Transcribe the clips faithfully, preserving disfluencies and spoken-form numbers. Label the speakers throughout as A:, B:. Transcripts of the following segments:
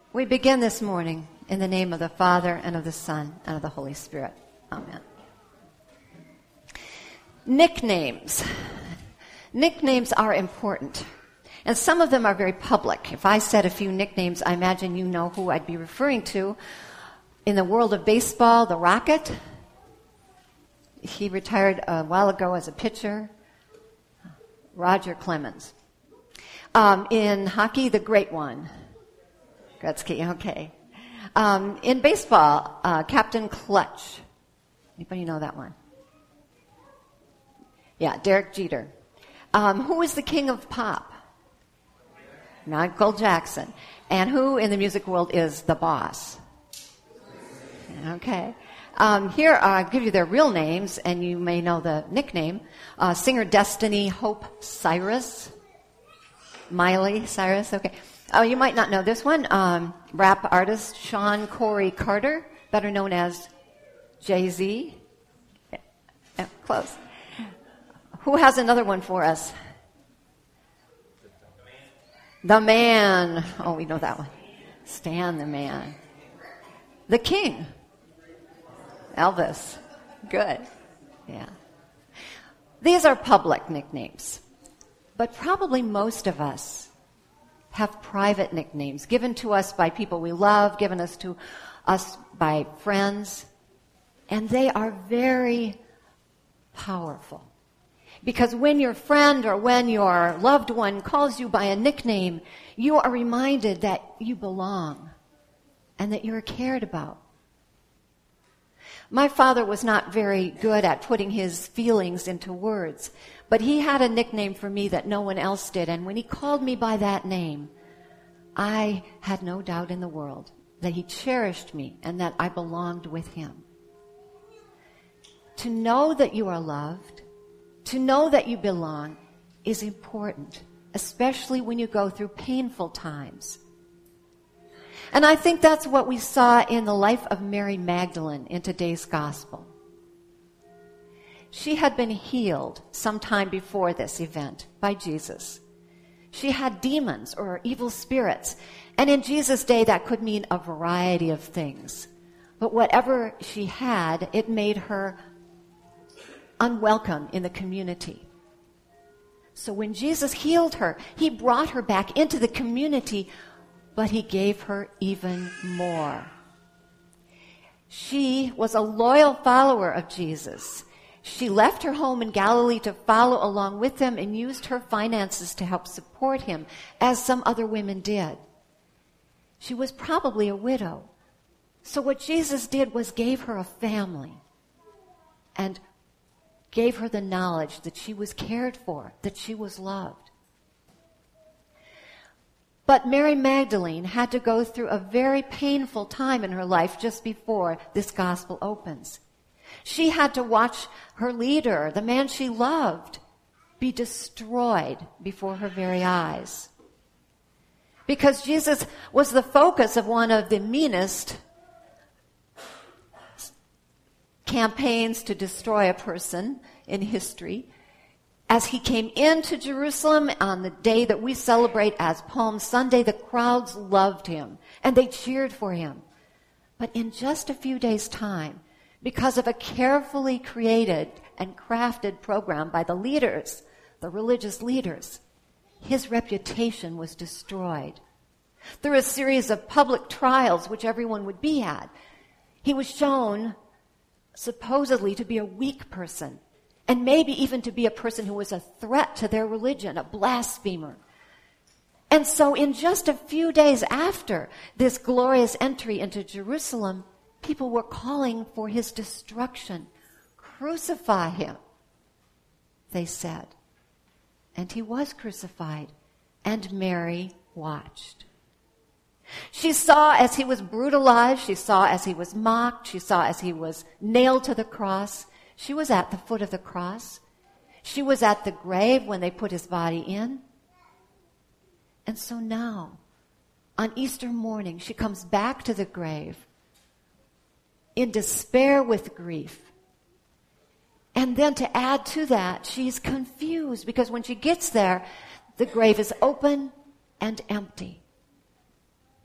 A: We begin this morning in the name of the Father, and of the Son, and of the Holy Spirit. Amen. Nicknames. Nicknames are important, and some of them are very public. If I said a few nicknames, I imagine you know who I'd be referring to. In the world of baseball, the Rocket. He retired a while ago as a pitcher. Roger Clemens. Um, in hockey, the Great One. Gretzky, okay. Um, in baseball, uh, Captain Clutch. Anybody know that one? Yeah, Derek Jeter. Um, who is the king of pop? Michael Jackson. And who in the music world is the boss? Okay. Um, here, uh, I'll give you their real names, and you may know the nickname. Uh, singer Destiny Hope Cyrus. Miley Cyrus, okay. Oh, you might not know this one. Um, rap artist Sean Corey Carter, better known as Jay-Z. Yeah, yeah, close. Who has another one for us? The Man. Oh, we know that one. Stan the Man. The King. Elvis. Good. Yeah. These are public nicknames. But probably most of us have private nicknames given to us by people we love, given us to us by friends. And they are very powerful. Because when your friend or when your loved one calls you by a nickname, you are reminded that you belong and that you're cared about. My father was not very good at putting his feelings into words, but he had a nickname for me that no one else did, and when he called me by that name, I had no doubt in the world that he cherished me and that I belonged with him. To know that you are loved, to know that you belong, is important, especially when you go through painful times. And I think that's what we saw in the life of Mary Magdalene in today's gospel. She had been healed sometime before this event by Jesus. She had demons or evil spirits, and in Jesus' day that could mean a variety of things. But whatever she had, it made her unwelcome in the community. So when Jesus healed her, he brought her back into the community, but he gave her even more. She was a loyal follower of Jesus. She left her home in Galilee to follow along with him and used her finances to help support him, as some other women did. She was probably a widow. So what Jesus did was gave her a family and gave her the knowledge that she was cared for, that she was loved. But Mary Magdalene had to go through a very painful time in her life just before this gospel opens. She had to watch her leader, the man she loved, be destroyed before her very eyes. Because Jesus was the focus of one of the meanest campaigns to destroy a person in history. As he came into Jerusalem on the day that we celebrate as Palm Sunday, the crowds loved him and they cheered for him. But in just a few days' time, because of a carefully created and crafted program by the leaders, the religious leaders, his reputation was destroyed. Through a series of public trials, which everyone would be at, he was shown supposedly to be a weak person, and maybe even to be a person who was a threat to their religion, a blasphemer. And so in just a few days after this glorious entry into Jerusalem, people were calling for his destruction. Crucify him, they said. And he was crucified, and Mary watched. She saw as he was brutalized, she saw as he was mocked, she saw as he was nailed to the cross. She was at the foot of the cross. She was at the grave when they put his body in. And so now, on Easter morning, she comes back to the grave in despair with grief. And then to add to that, she's confused because when she gets there, the grave is open and empty.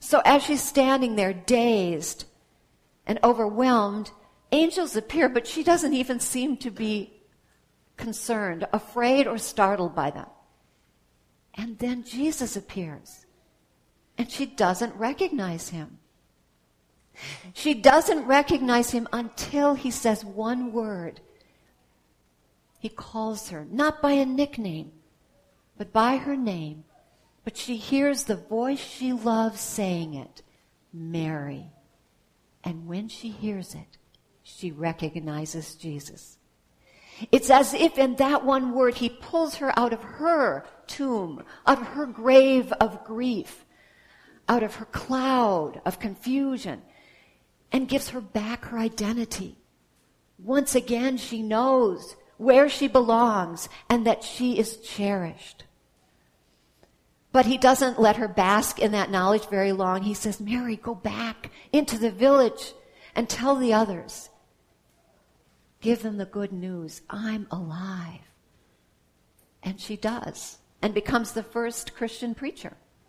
A: So as she's standing there dazed and overwhelmed, angels appear, but she doesn't even seem to be concerned, afraid, or startled by them. And then Jesus appears, and she doesn't recognize him. She doesn't recognize him until he says one word. He calls her, not by a nickname, but by her name. But she hears the voice she loves saying it, Mary. And when she hears it, she recognizes Jesus. It's as if in that one word he pulls her out of her tomb, out of her grave of grief, out of her cloud of confusion, and gives her back her identity. Once again, she knows where she belongs and that she is cherished. But he doesn't let her bask in that knowledge very long. He says, Mary, go back into the village and tell the others. Give them the good news. I'm alive. And she does, and becomes the first Christian preacher.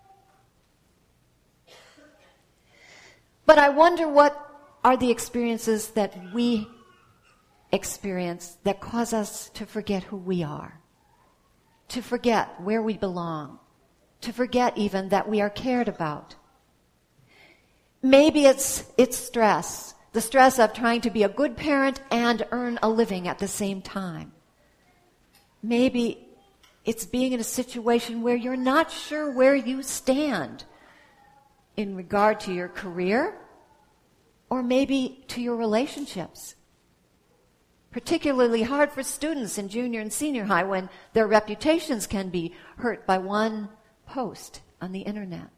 A: But I wonder what are the experiences that we experience that cause us to forget who we are, to forget where we belong, to forget even that we are cared about. Maybe it's it's stress, the stress of trying to be a good parent and earn a living at the same time. Maybe it's being in a situation where you're not sure where you stand in regard to your career, or maybe to your relationships. Particularly hard for students in junior and senior high when their reputations can be hurt by one post on the internet.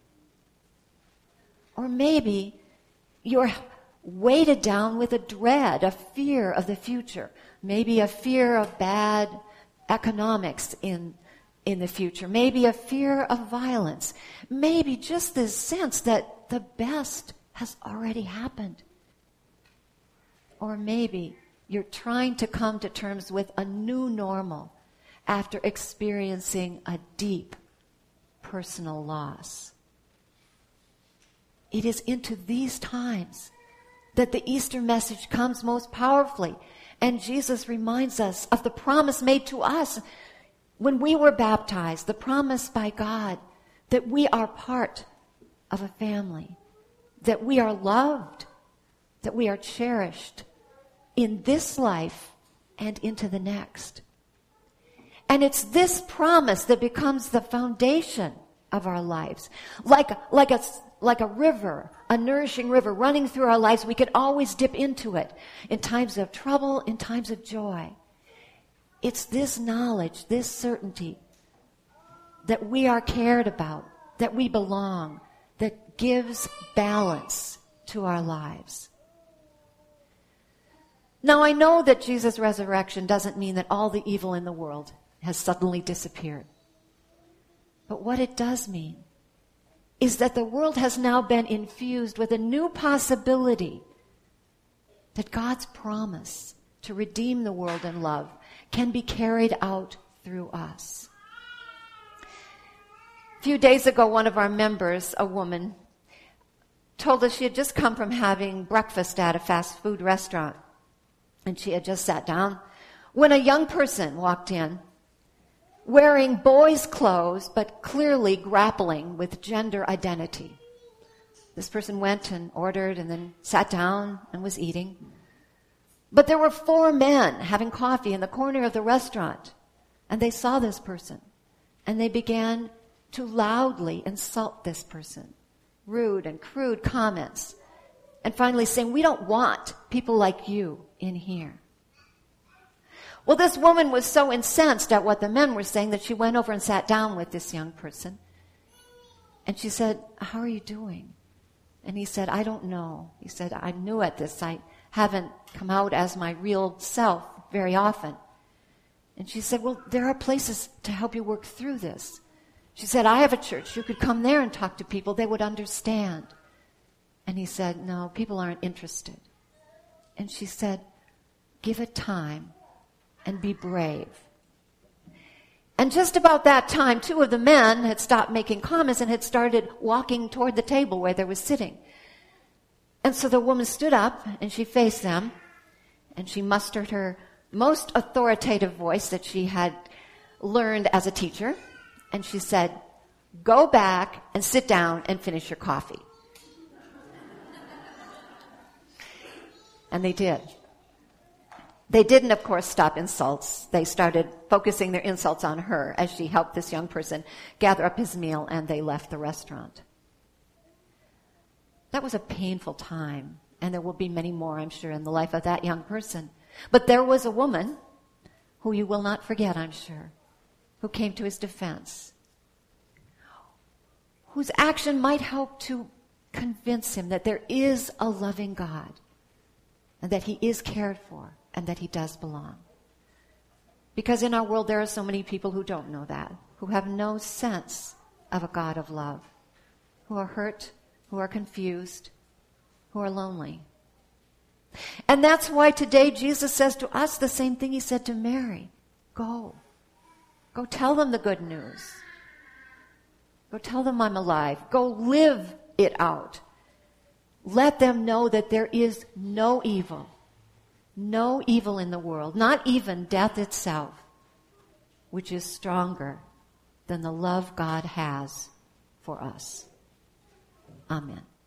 A: Or maybe you're weighted down with a dread, a fear of the future. Maybe a fear of bad economics in, in the future. Maybe a fear of violence. Maybe just this sense that the best has already happened. Or maybe you're trying to come to terms with a new normal after experiencing a deep personal loss. It is into these times that the Easter message comes most powerfully, and Jesus reminds us of the promise made to us when we were baptized, the promise by God that we are part of a family, that we are loved, that we are cherished in this life and into the next. And it's this promise that becomes the foundation of our lives. Like, like, a, like a river, a nourishing river running through our lives, we can always dip into it in times of trouble, in times of joy. It's this knowledge, this certainty that we are cared about, that we belong, that gives balance to our lives. Now, I know that Jesus' resurrection doesn't mean that all the evil in the world has suddenly disappeared. But what it does mean is that the world has now been infused with a new possibility that God's promise to redeem the world in love can be carried out through us. A few days ago, one of our members, a woman, told us she had just come from having breakfast at a fast food restaurant. And she had just sat down when a young person walked in wearing boys' clothes, but clearly grappling with gender identity. This person went and ordered and then sat down and was eating. But there were four men having coffee in the corner of the restaurant, and they saw this person, and they began to loudly insult this person, rude and crude comments, and finally saying, "We don't want people like you in here." Well, this woman was so incensed at what the men were saying that she went over and sat down with this young person. And she said, "How are you doing?" And he said, "I don't know." He said, "I'm new at this. I haven't come out as my real self very often." And she said, "Well, there are places to help you work through this." She said, "I have a church. You could come there and talk to people. They would understand." And he said, "No, people aren't interested." And she said, "Give it time and be brave." And just about that time, two of the men had stopped making comments and had started walking toward the table where they were sitting. And so the woman stood up and she faced them and she mustered her most authoritative voice that she had learned as a teacher. And she said, "Go back and sit down and finish your coffee." And they did. They didn't, of course, stop insults. They started focusing their insults on her as she helped this young person gather up his meal, and they left the restaurant. That was a painful time, and there will be many more, I'm sure, in the life of that young person. But there was a woman who you will not forget, I'm sure, who came to his defense, whose action might help to convince him that there is a loving God, and that he is cared for, and that he does belong. Because in our world there are so many people who don't know that, who have no sense of a God of love, who are hurt, who are confused, who are lonely. And that's why today Jesus says to us the same thing he said to Mary. Go. Go tell them the good news. Go tell them I'm alive. Go live it out. Let them know that there is no evil, no evil in the world, not even death itself, which is stronger than the love God has for us. Amen.